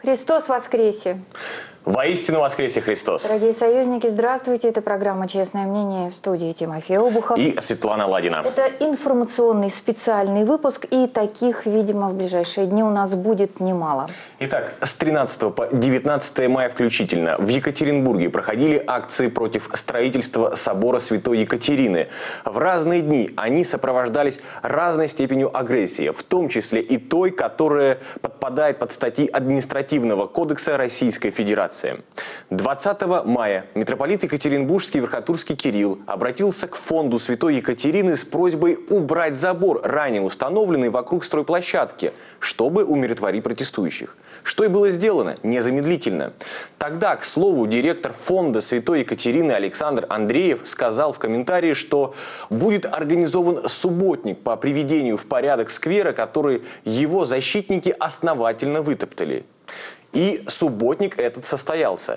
Христос воскресе! Воистину воскресе Христос! Дорогие союзники, здравствуйте. Это программа «Честное мнение», в студии Тимофей Обухов и Светлана Ладина. Это информационный специальный выпуск, и таких, видимо, в ближайшие дни у нас будет немало. Итак, с 13 по 19 мая включительно в Екатеринбурге проходили акции против строительства собора Святой Екатерины. В разные дни они сопровождались разной степенью агрессии, в том числе и той, которая подпадает под статьи Административного кодекса Российской Федерации. 20 мая митрополит Екатеринбургский Верхотурский Кирилл обратился к фонду Святой Екатерины с просьбой убрать забор, ранее установленный вокруг стройплощадки, чтобы умиротворить протестующих. Что и было сделано незамедлительно. Тогда, к слову, директор фонда Святой Екатерины Александр Андреев сказал в комментарии, что будет организован субботник по приведению в порядок сквера, который его защитники основательно вытоптали. И субботник этот состоялся.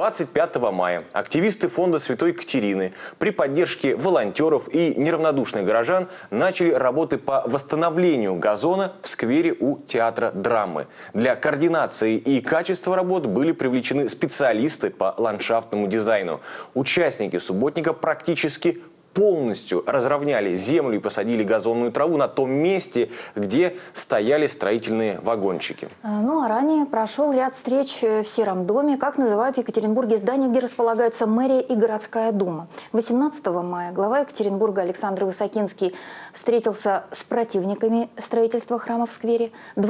25 мая активисты фонда Святой Екатерины при поддержке волонтеров и неравнодушных горожан начали работы по восстановлению газона в сквере у театра драмы. Для координации и качества работ были привлечены специалисты по ландшафтному дизайну. Участники субботника практически полностью разровняли землю и посадили газонную траву на том месте, где стояли строительные вагончики. Ну а ранее прошел ряд встреч в Сером доме, как называют в Екатеринбурге здание, где располагаются мэрия и городская дума. 18 мая глава Екатеринбурга Александр Высокинский встретился с противниками строительства храма в сквере.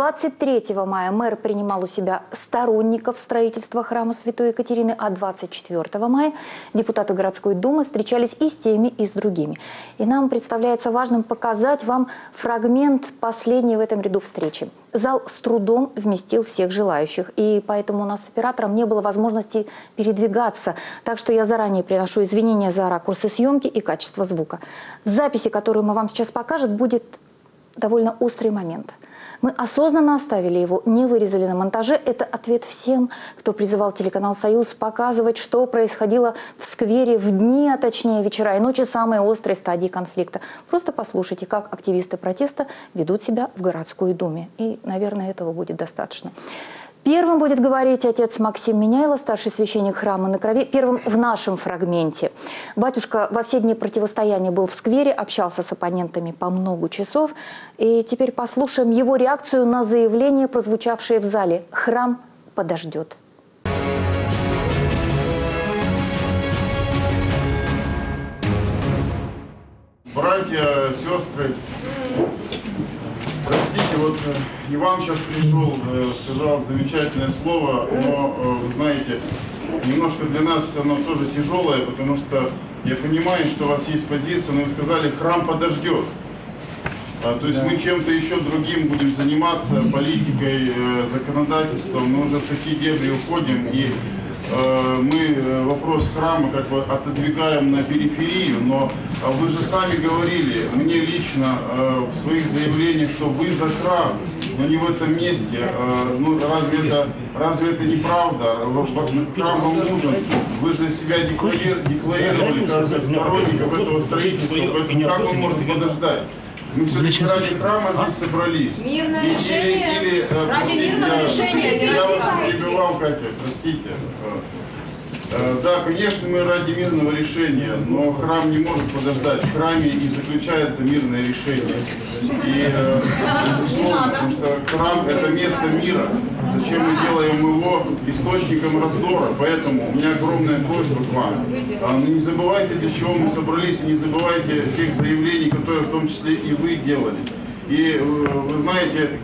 23 мая мэр принимал у себя сторонников строительства храма Святой Екатерины, а 24 мая депутаты городской думы встречались и с теми, и с другими. И нам представляется важным показать вам фрагмент последней в этом ряду встречи. Зал с трудом вместил всех желающих, и поэтому у нас с оператором не было возможности передвигаться. Так что я заранее приношу извинения за ракурсы съемки и качество звука. В записи, которую мы вам сейчас покажем, будет довольно острый момент. Мы осознанно оставили его, не вырезали на монтаже. Это ответ всем, кто призывал телеканал «Союз» показывать, что происходило в сквере в дни, а точнее вечера и ночи самой острой стадии конфликта. Просто послушайте, как активисты протеста ведут себя в городской думе. И, наверное, этого будет достаточно. Первым будет говорить отец Максим Меняйло, старший священник храма на Крови, первым в нашем фрагменте. Батюшка во все дни противостояния был в сквере, общался с оппонентами по много часов. И теперь послушаем его реакцию на заявление, прозвучавшее в зале. Храм подождет. Братья, сестры, простите, вот Иван сейчас пришел, сказал замечательное слово, но, вы знаете, немножко для нас оно тоже тяжелое, потому что я понимаю, что у вас есть позиция, но вы сказали, храм подождет. То есть мы чем-то еще другим будем заниматься, политикой, законодательством, мы уже в такие дебри уходим, и мы вопрос храма как бы отодвигаем на периферию, но вы же сами говорили, мне лично в своих заявлениях, что вы за храм, но не в этом месте. Ну, разве это неправда? Храм вам нужен. Вы же себя декларировали как сторонников этого строительства, поэтому как он может подождать? Мы все-таки ради храма здесь собрались. Мирное решение, ради мирного решения. Я вас перебивал, Катя, простите. Да, конечно, мы ради мирного решения, но храм не может подождать. В храме и заключается мирное решение. И, безусловно, потому что храм – это место мира. Зачем мы делаем его источником раздора? Поэтому у меня огромная просьба к вам. Не забывайте, для чего мы собрались, и не забывайте тех заявлений, которые в том числе и вы делали. И вы знаете,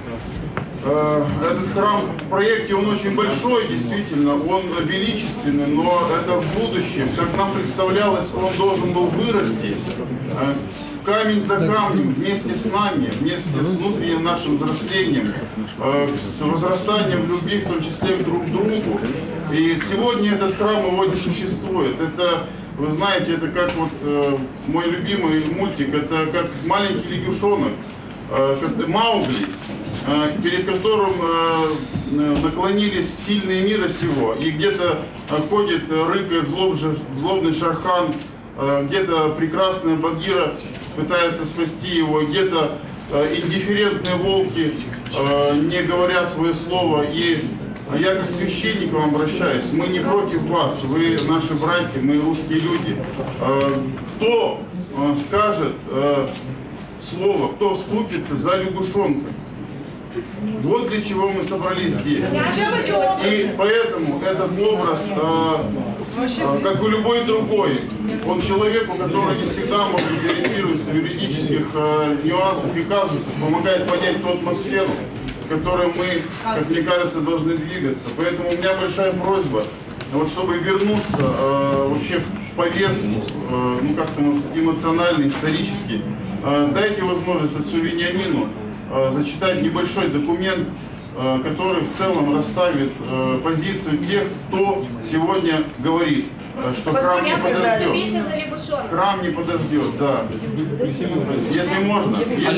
этот храм в проекте, он очень большой, действительно, он величественный, но это в будущем, как нам представлялось, он должен был вырасти камень за камнем, вместе с нами, вместе с внутренним нашим взрослением, с возрастанием в любви, в том числе друг к другу. И сегодня этот храм его не существует. Это, вы знаете, это как вот мой любимый мультик, это как маленький лягушонок, как Маугли, перед которым наклонились сильные мира сего, и где-то ходит, рыкает злобный Шархан, где-то прекрасная Багира пытается спасти его, где-то индифферентные волки не говорят свое слово, и я как священник к вам обращаюсь, мы не против вас, вы наши братья, мы русские люди. Кто скажет слово, кто вступится за лягушонка? Вот для чего мы собрались здесь. И поэтому этот образ, как и любой другой, он человеку, который не всегда может ориентироваться в юридических нюансах и казусах, помогает понять ту атмосферу, в которой мы, как мне кажется, должны двигаться. Поэтому у меня большая просьба, вот, чтобы вернуться вообще в повестку, ну как-то, может, эмоционально, исторически, дайте возможность отцу Вениамину зачитать небольшой документ, который в целом расставит позицию тех, кто сегодня говорит, что храм не подождет. Храм не подождет, да. Если можно.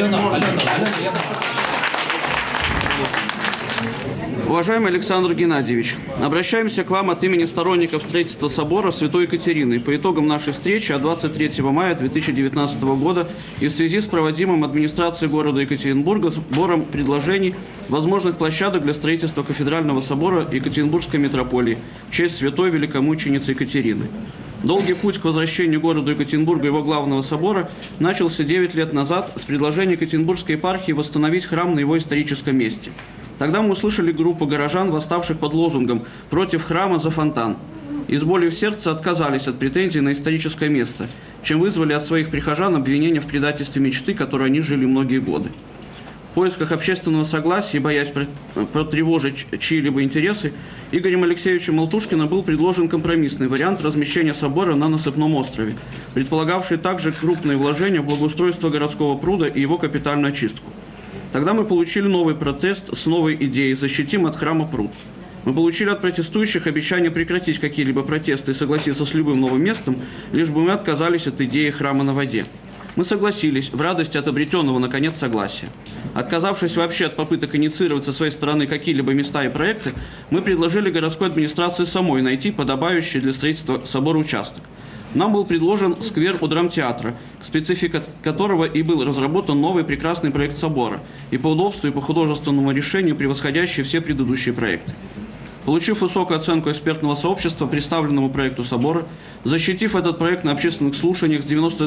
Уважаемый Александр Геннадьевич, обращаемся к вам от имени сторонников строительства собора Святой Екатерины по итогам нашей встречи от 23 мая 2019 года и в связи с проводимым администрацией города Екатеринбурга сбором предложений возможных площадок для строительства кафедрального собора Екатеринбургской митрополии в честь святой великомученицы Екатерины. Долгий путь к возвращению городу Екатеринбурга его главного собора начался 9 лет назад с предложения Екатеринбургской епархии восстановить храм на его историческом месте. Тогда мы услышали группу горожан, восставших под лозунгом «Против храма за фонтан». И с болью в сердце отказались от претензий на историческое место, чем вызвали от своих прихожан обвинения в предательстве мечты, которой они жили многие годы. В поисках общественного согласия и боясь потревожить чьи-либо интересы, Игорем Алексеевичем Алтушкиным был предложен компромиссный вариант размещения собора на Насыпном острове, предполагавший также крупные вложения в благоустройство городского пруда и его капитальную очистку. Тогда мы получили новый протест с новой идеей «Защитим от храма пруд». Мы получили от протестующих обещание прекратить какие-либо протесты и согласиться с любым новым местом, лишь бы мы отказались от идеи храма на воде. Мы согласились в радости от обретенного, наконец, согласия. Отказавшись вообще от попыток инициировать со своей стороны какие-либо места и проекты, мы предложили городской администрации самой найти подобающий для строительства собора участок. Нам был предложен сквер у драмтеатра, к специфике которого и был разработан новый прекрасный проект собора, и по удобству, и по художественному решению превосходящий все предыдущие проекты. Получив высокую оценку экспертного сообщества представленному проекту собора, защитив этот проект на общественных слушаниях с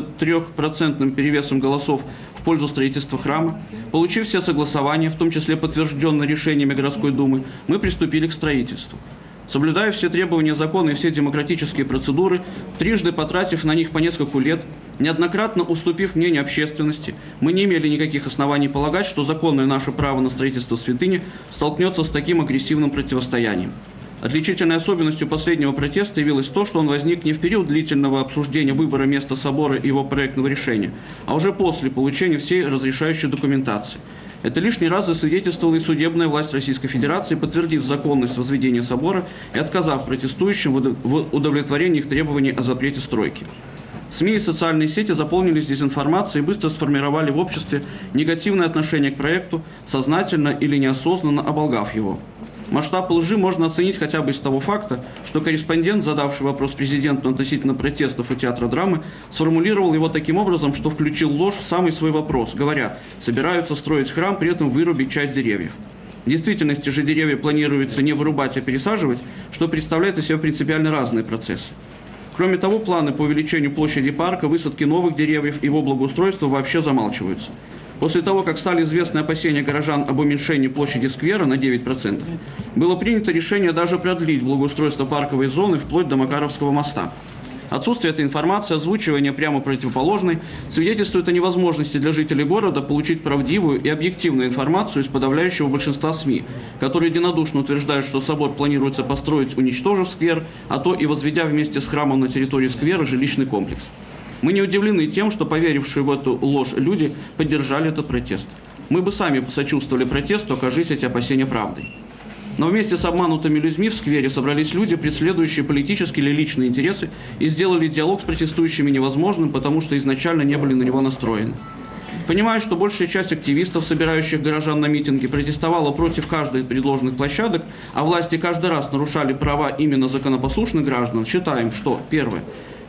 93% перевесом голосов в пользу строительства храма, получив все согласования, в том числе подтвержденные решениями городской думы, мы приступили к строительству. Соблюдая все требования закона и все демократические процедуры, трижды потратив на них по несколько лет, неоднократно уступив мнению общественности, мы не имели никаких оснований полагать, что законное наше право на строительство святыни столкнется с таким агрессивным противостоянием. Отличительной особенностью последнего протеста явилось то, что он возник не в период длительного обсуждения выбора места собора и его проектного решения, а уже после получения всей разрешающей документации. Это лишний раз засвидетельствовала и судебная власть Российской Федерации, подтвердив законность возведения собора и отказав протестующим в удовлетворении их требований о запрете стройки. СМИ и социальные сети заполнились дезинформацией и быстро сформировали в обществе негативное отношение к проекту, сознательно или неосознанно оболгав его. Масштаб лжи можно оценить хотя бы из того факта, что корреспондент, задавший вопрос президенту относительно протестов у театра драмы, сформулировал его таким образом, что включил ложь в самый свой вопрос, говоря: собираются строить храм, при этом вырубить часть деревьев. В действительности же деревья планируется не вырубать, а пересаживать, что представляет из себя принципиально разные процессы. Кроме того, планы по увеличению площади парка, высадки новых деревьев и его благоустройства вообще замалчиваются. После того, как стали известны опасения горожан об уменьшении площади сквера на 9%, было принято решение даже продлить благоустройство парковой зоны вплоть до Макаровского моста. Отсутствие этой информации, озвучивание прямо противоположной, свидетельствует о невозможности для жителей города получить правдивую и объективную информацию из подавляющего большинства СМИ, которые единодушно утверждают, что собор планируется построить, уничтожив сквер, а то и возведя вместе с храмом на территории сквера жилищный комплекс. Мы не удивлены тем, что поверившие в эту ложь люди поддержали этот протест. Мы бы сами сочувствовали протесту, окажись эти опасения правдой. Но вместе с обманутыми людьми в сквере собрались люди, преследующие политические или личные интересы, и сделали диалог с протестующими невозможным, потому что изначально не были на него настроены. Понимая, что большая часть активистов, собирающих горожан на митинги, протестовала против каждой из предложенных площадок, а власти каждый раз нарушали права именно законопослушных граждан, считаем, что, первое,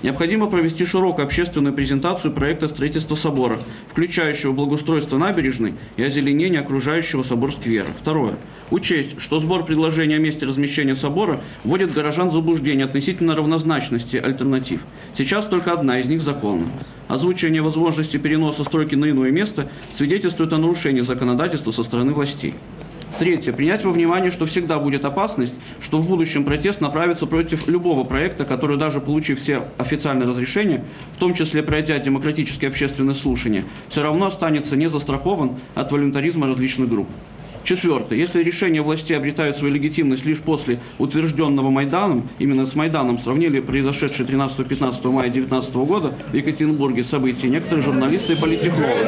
Необходимо провести широкую общественную презентацию проекта строительства собора, включающего благоустройство набережной и озеленение окружающего собор сквера. Второе. Учесть, что сбор предложений о месте размещения собора вводит горожан в заблуждение относительно равнозначности альтернатив. Сейчас только одна из них законна. Озвучивание возможности переноса стройки на иное место свидетельствует о нарушении законодательства со стороны властей. Третье. Принять во внимание, что всегда будет опасность, что в будущем протест направится против любого проекта, который, даже получив все официальные разрешения, в том числе пройдя демократические общественные слушания, все равно останется не застрахован от волюнтаризма различных групп. Четвертое. Если решения властей обретают свою легитимность лишь после утвержденного Майданом, именно с Майданом сравнили произошедшие 13-15 мая 2019 года в Екатеринбурге события некоторые журналисты и политтехнологи.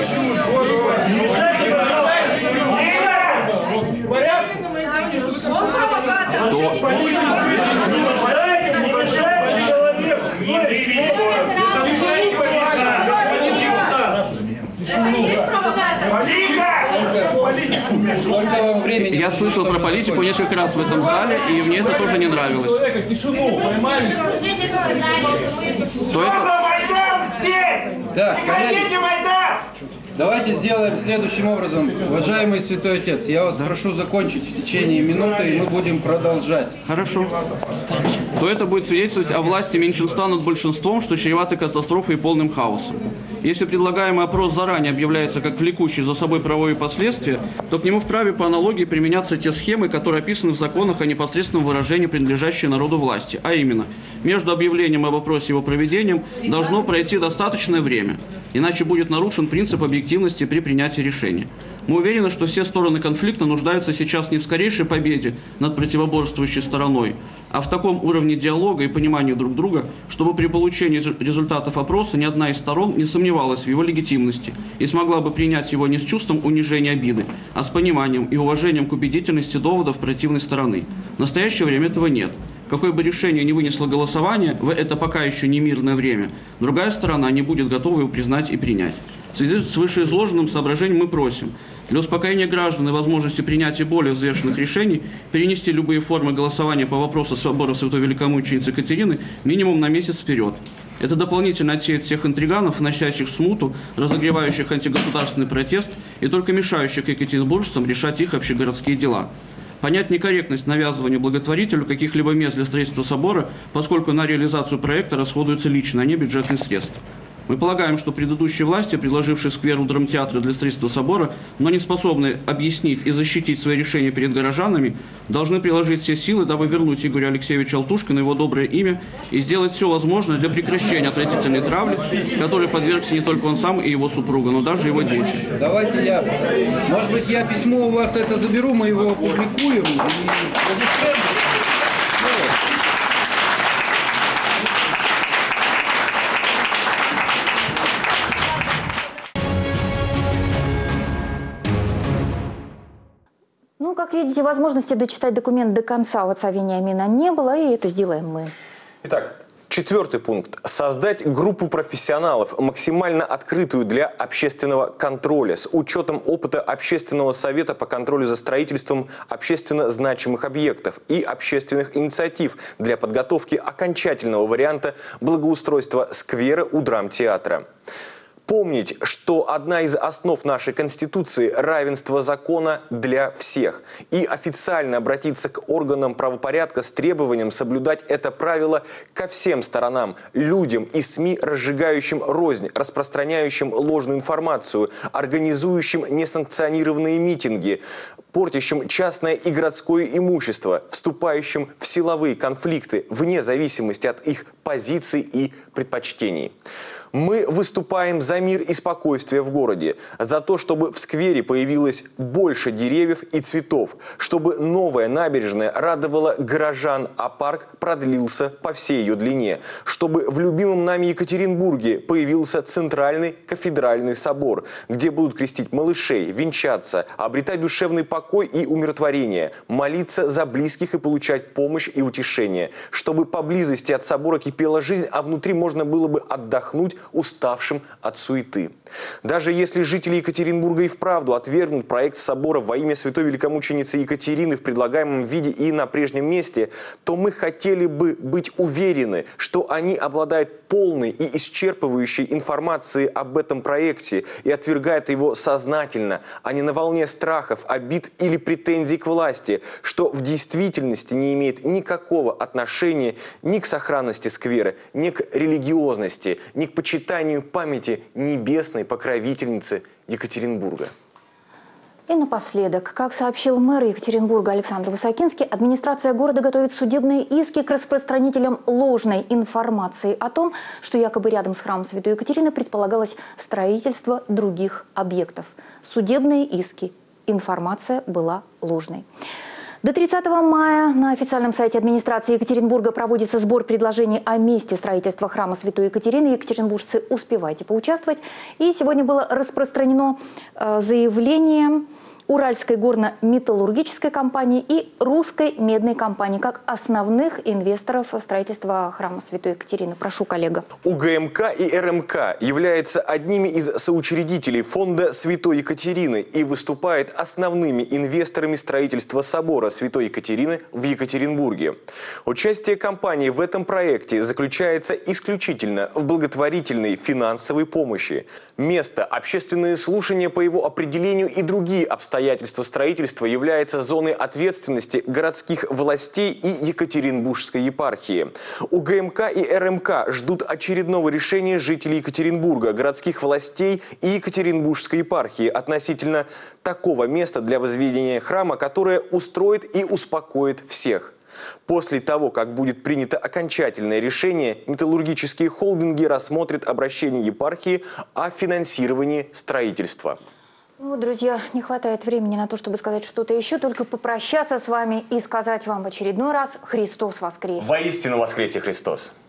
Он провокатор. Это и есть провокатор. Я слышал про политику несколько раз в этом зале, и мне это тоже не нравилось. Так, коллеги, давайте сделаем следующим образом. Уважаемый Святой Отец, я вас прошу закончить в течение минуты, и мы будем продолжать. Хорошо. То это будет свидетельствовать о власти меньшинства над большинством, что чревато катастрофой и полным хаосом. Если предлагаемый опрос заранее объявляется как влекущий за собой правовые последствия, то к нему вправе по аналогии применяться те схемы, которые описаны в законах о непосредственном выражении принадлежащей народу власти. А именно, между объявлением об опросе и его проведением должно пройти достаточное время, иначе будет нарушен принцип объективности при принятии решения. Мы уверены, что все стороны конфликта нуждаются сейчас не в скорейшей победе над противоборствующей стороной, а в таком уровне диалога и понимания друг друга, чтобы при получении результатов опроса ни одна из сторон не сомневалась в его легитимности и смогла бы принять его не с чувством унижения обиды, а с пониманием и уважением к убедительности доводов противной стороны. В настоящее время этого нет. Какое бы решение ни вынесло голосование в это пока еще не мирное время, другая сторона не будет готова его признать и принять. В связи с вышеизложенным соображением мы просим для успокоения граждан и возможности принятия более взвешенных решений перенести любые формы голосования по вопросу собора Святой Великомученицы Екатерины минимум на месяц вперед. Это дополнительно отсеет всех интриганов, вносящих смуту, разогревающих антигосударственный протест и только мешающих екатеринбуржцам решать их общегородские дела. Понять некорректность навязывания благотворителю каких-либо мест для строительства собора, поскольку на реализацию проекта расходуются личные, а не бюджетные средства. Мы полагаем, что предыдущие власти, предложившие сквер у драмтеатра для строительства собора, но не способные объяснить и защитить свои решения перед горожанами, должны приложить все силы, дабы вернуть Игоря Алексеевича Алтушкина его доброе имя и сделать все возможное для прекращения отвратительной травли, которой подвергся не только он сам и его супруга, но даже его дети. Давайте может быть, я письмо у вас это заберу, мы его опубликуем. Ну, как видите, возможности дочитать документ до конца у отца Вениамина не было, и это сделаем мы. Итак, четвертый пункт. Создать группу профессионалов, максимально открытую для общественного контроля, с учетом опыта Общественного совета по контролю за строительством общественно значимых объектов и общественных инициатив для подготовки окончательного варианта благоустройства сквера у драмтеатра. Помнить, что одна из основ нашей Конституции – равенство закона для всех. И официально обратиться к органам правопорядка с требованием соблюдать это правило ко всем сторонам, людям и СМИ, разжигающим рознь, распространяющим ложную информацию, организующим несанкционированные митинги, портящим частное и городское имущество, вступающим в силовые конфликты вне зависимости от их позиций и предпочтений. Мы выступаем за мир и спокойствие в городе, за то, чтобы в сквере появилось больше деревьев и цветов, чтобы новая набережная радовала горожан, а парк продлился по всей ее длине, чтобы в любимом нами Екатеринбурге появился центральный кафедральный собор, где будут крестить малышей, венчаться, обретать душевный покой и умиротворение, молиться за близких и получать помощь и утешение, чтобы поблизости от собора кипела жизнь, а внутри можно было бы отдохнуть, уставшим от суеты. Даже если жители Екатеринбурга и вправду отвергнут проект собора во имя Святой Великомученицы Екатерины в предлагаемом виде и на прежнем месте, то мы хотели бы быть уверены, что они обладают полной и исчерпывающей информации об этом проекте и отвергает его сознательно, а не на волне страхов, обид или претензий к власти, что в действительности не имеет никакого отношения ни к сохранности сквера, ни к религиозности, ни к почитанию памяти небесной покровительницы Екатеринбурга. И напоследок, как сообщил мэр Екатеринбурга Александр Высокинский, администрация города готовит судебные иски к распространителям ложной информации о том, что якобы рядом с храмом Святой Екатерины предполагалось строительство других объектов. Судебные иски. Информация была ложной. До 30 мая на официальном сайте администрации Екатеринбурга проводится сбор предложений о месте строительства храма Святой Екатерины. Екатеринбуржцы, успевайте поучаствовать. И сегодня было распространено заявление Уральской горно-металлургической компании и Русской медной компании как основных инвесторов строительства храма Святой Екатерины. Прошу, коллега. УГМК и РМК являются одними из соучредителей фонда Святой Екатерины и выступает основными инвесторами строительства собора Святой Екатерины в Екатеринбурге. Участие компании в этом проекте заключается исключительно в благотворительной финансовой помощи. Место, общественные слушания по его определению и другие обстоятельства строительства является зоной ответственности городских властей и Екатеринбургской епархии. УГМК и РМК ждут очередного решения жителей Екатеринбурга, городских властей и Екатеринбургской епархии относительно такого места для возведения храма, которое устроит и успокоит всех. После того, как будет принято окончательное решение, металлургические холдинги рассмотрят обращение епархии о финансировании строительства. Ну вот, друзья, не хватает времени на то, чтобы сказать что-то еще, только попрощаться с вами и сказать вам в очередной раз: Христос воскресе! Воистину воскресе Христос!